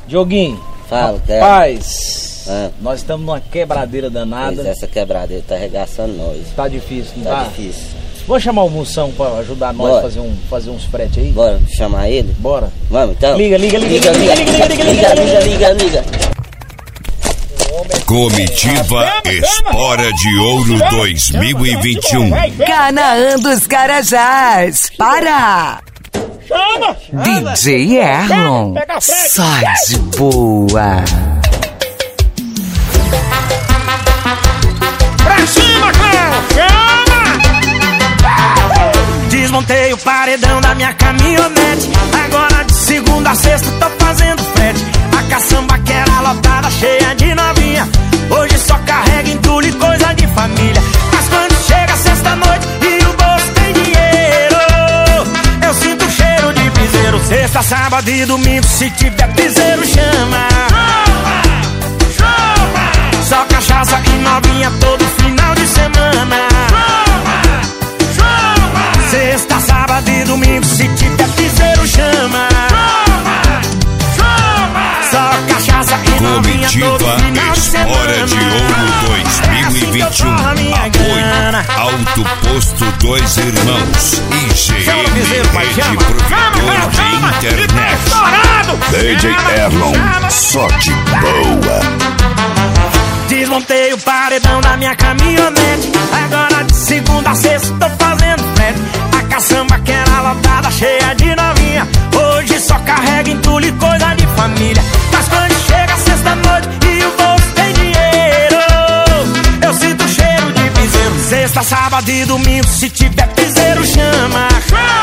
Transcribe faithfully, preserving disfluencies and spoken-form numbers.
Dioguinho, Fala, rapaz, ah. nós estamos numa quebradeira danada. Pois essa quebradeira tá arregaçando nós. Tá difícil, não tá? Tá difícil. Vou chamar o Moção pra ajudar nós a fazer, um, fazer uns fretes aí? Bora chamar ele? Bora. Vamos então? Liga, liga, liga, liga, liga, liga, liga, liga, liga, liga, liga. Comitiva Espora de Ouro dois mil e vinte e um. Canaã dos Carajás. Para! Chama! D J Erlon. Sai de boa. Pra cima, Cléo! Chama! Desmontei o paredão da minha caminhonete. Agora de segunda a sexta tô fazendo frete. A caçamba que era lotada, cheia de novinha, hoje só carrega entulho e coisa de família. Mas quando chega sexta-noite e o bolso tem dinheiro, eu sinto o cheiro de piseiro. Sexta, sábado e domingo, se tiver piseiro, chama. Chama! Chama! Só cachaça e novinha todo final de semana. Chama! Chama! Sexta, sábado e domingo, se tiver piseiro, chama. Comitiva Espora de Ouro dois mil e vinte e um. Apoio Alto Posto Dois Irmãos. I G M Rede Provedor de Internet. D J Erlon, só de boa. Desmontei o paredão da minha caminhonete. Agora de segunda a sexta tô fazendo frete. A caçamba que era lotada, cheia de novinha, hoje só carrega entulho e coisa de família. Mas quando chega sexta-noite e o bolso tem dinheiro, eu sinto o cheiro de piseiro. Sexta, sábado e domingo, se tiver piseiro, chama.